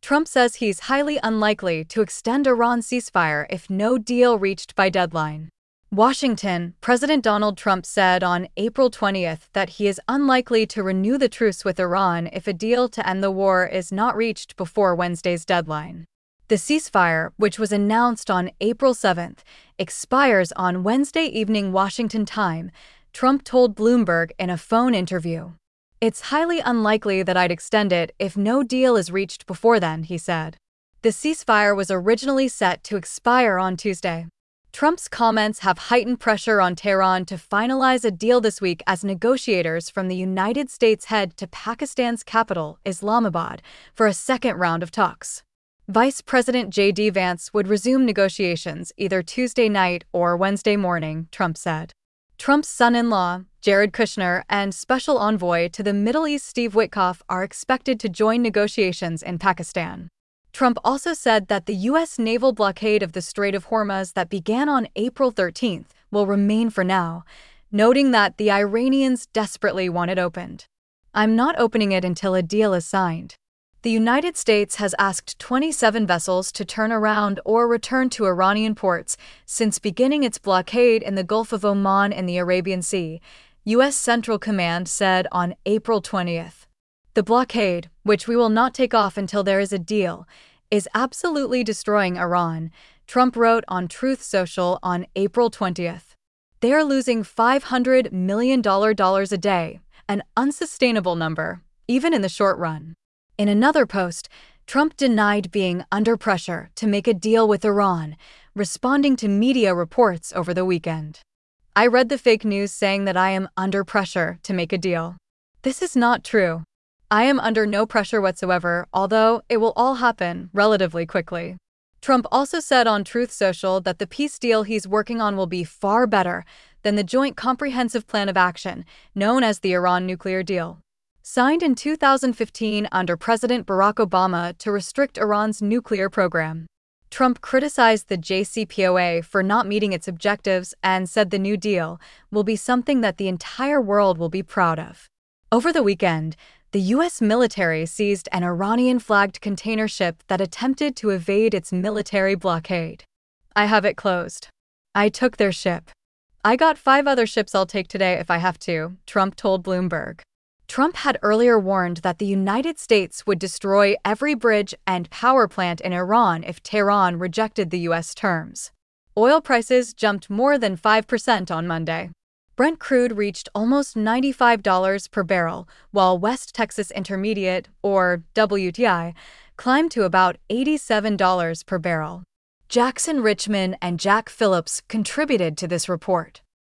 Trump says he's highly unlikely to extend Iran's ceasefire if no deal reached by deadline. Washington, President Donald Trump said on April 20th that he is unlikely to renew the truce with Iran if a deal to end the war is not reached before Wednesday's deadline. The ceasefire, which was announced on April 7th, expires on Wednesday evening Washington time, Trump told Bloomberg in a phone interview. "It's highly unlikely that I'd extend it if no deal is reached before then," he said. The ceasefire was originally set to expire on Tuesday. Trump's comments have heightened pressure on Tehran to finalize a deal this week as negotiators from the United States head to Pakistan's capital, Islamabad, for a second round of talks. Vice President J.D. Vance would resume negotiations either Tuesday night or Wednesday morning, Trump said. Trump's son-in-law, Jared Kushner, and Special Envoy to the Middle East Steve Witkoff are expected to join negotiations in Pakistan. Trump also said that the U.S. naval blockade of the Strait of Hormuz that began on April 13th will remain for now, noting that the Iranians desperately want it opened. "I'm not opening it until a deal is signed." The United States has asked 27 vessels to turn around or return to Iranian ports since beginning its blockade in the Gulf of Oman and the Arabian Sea, U.S. Central Command said on April 20th. "The blockade, which we will not take off until there is a deal, is absolutely destroying Iran," Trump wrote on Truth Social on April 20th. "They are losing $500 million a day, an unsustainable number, even in the short run." In another post, Trump denied being under pressure to make a deal with Iran, responding to media reports over the weekend. "I read the fake news saying that I am under pressure to make a deal. This is not true. I am under no pressure whatsoever, although it will all happen relatively quickly." Trump also said on Truth Social that the peace deal he's working on will be far better than the Joint Comprehensive Plan of Action, known as the Iran nuclear deal, signed in 2015 under President Barack Obama to restrict Iran's nuclear program. Trump criticized the JCPOA for not meeting its objectives and said the new deal will be something that the entire world will be proud of. Over the weekend, the U.S. military seized an Iranian-flagged container ship that attempted to evade its military blockade. "I have it closed. I took their ship. I got 5 other ships I'll take today if I have to," Trump told Bloomberg. Trump had earlier warned that the United States would destroy every bridge and power plant in Iran if Tehran rejected the U.S. terms. Oil prices jumped more than 5% on Monday. Brent crude reached almost $95 per barrel, while West Texas Intermediate, or WTI, climbed to about $87 per barrel. Jackson Richman and Jack Phillips contributed to this report.